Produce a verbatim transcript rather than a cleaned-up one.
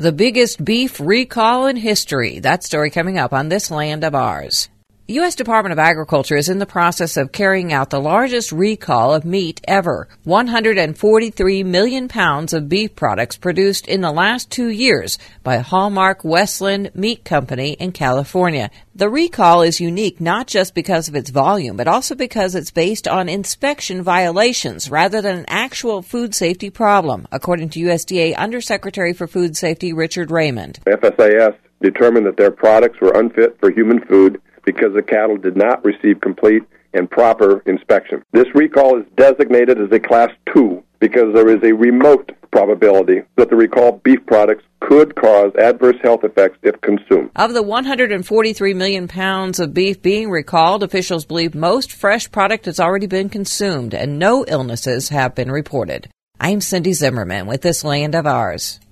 The biggest beef recall in history. That story coming up on This Land of Ours. The U S Department of Agriculture is in the process of carrying out the largest recall of meat ever. one hundred forty-three million pounds of beef products produced in the last two years by Hallmark Westland Meat Company in California. The recall is unique not just because of its volume, but also because it's based on inspection violations rather than an actual food safety problem, according to U S D A Undersecretary for Food Safety Richard Raymond. F S A S determined that their products were unfit for human food because the cattle did not receive complete and proper inspection. This recall is designated as a Class two because there is a remote probability that the recalled beef products could cause adverse health effects if consumed. Of the one hundred forty-three million pounds of beef being recalled, officials believe most fresh product has already been consumed and no illnesses have been reported. I'm Cindy Zimmerman with This Land of Ours.